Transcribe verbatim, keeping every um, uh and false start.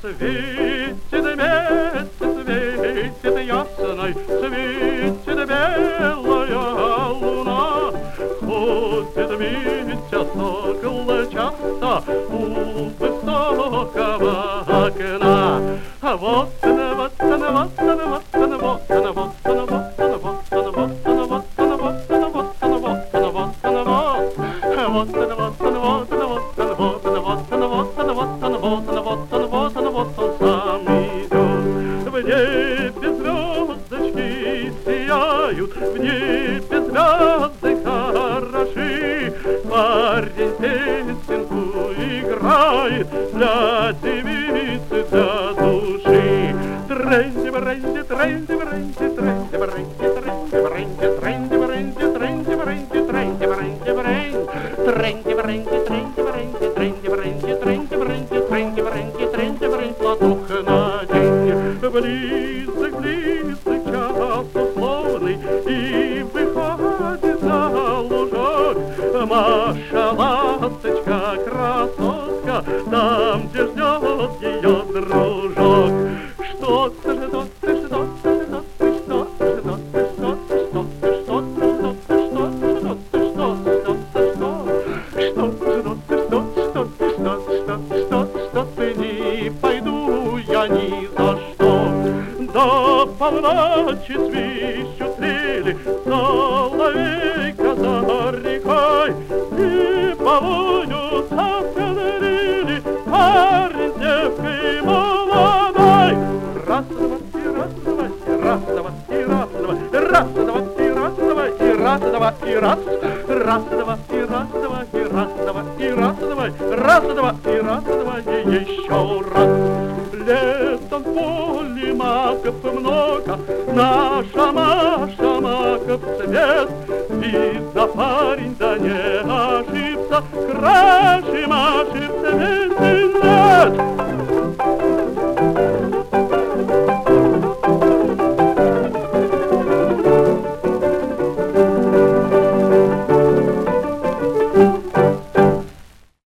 Светит месяц, светит ясный, светит белая луна. Ходит Митя сокол часто у высокого окна. А вот она, вот она, вот она, вот она, вот она, вот она, вот она, вот она, вот она, вот она, вот она, вот она, вот она, вот она, вот. Вот она, вот она, вот она, вот она, вот она, вот она, вот она, вот она, вот она, вот она, вот она, вот он сам идет. В небе звездочки сияют, в небе звезды хороши. Парень песенку играет для девицы, для души. Тренди, бренди, тренди, бренди, тренди, бренди, тренди, бренди, тренди, бренди, тренди, бренди, тренди, бренди, бренди. Тренди, бренди, тренди, бренди, тренди, бренди, тренди, бренди, тренди, бренди, тренди, бренди. Платок надень, близок, близок час условный, и выходит на лужок Маша, ласточка, красотка, там, где ждет ее дружок. Что ты, что ты, что ты, что ты, что ты, что ты, что ты, что ты, что ты, что ты, что ты, что ты, что ты, что ты, что ты, что ты, что ты, что ты, не пойду я ни за что. До полночи свищут трели, соловейка за рекой, и полунью запелерили парень с девкой молодой. Раз, два, и раз, два, и раз, два, и раз, два, раз, два, и раз, два, и раз, два, и раз, раз, два, и раз, два, и раз, два, и раз, два, раз, два, и раз, два, и еще раз. Летом в поле маков много, наша Маша маков цвет. Видно, парень, да не ошибся, краше